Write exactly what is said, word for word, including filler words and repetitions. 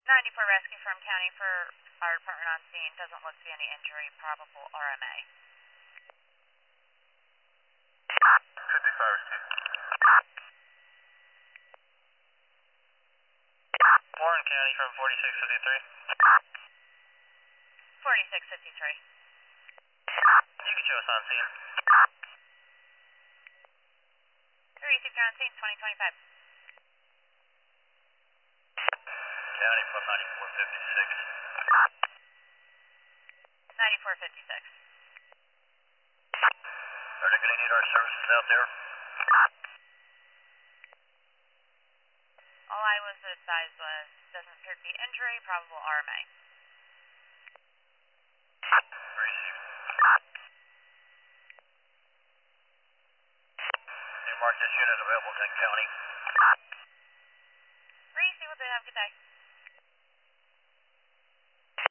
ninety-four rescue from county for fire department on scene. Doesn't look to be any injury. Probable R M A. fifty-five is two. Warren County from forty-six fifty-three. forty-six fifty-three. You can show us on scene. Received on scene, twenty twenty-five. County from ninety-four fifty-six. ninety-four fifty-six. Are they going to need our services out there? All I was advised was, doesn't appear to be injury, probable R M A. Received. You mark this unit available in County. Received, will do. Have a good day.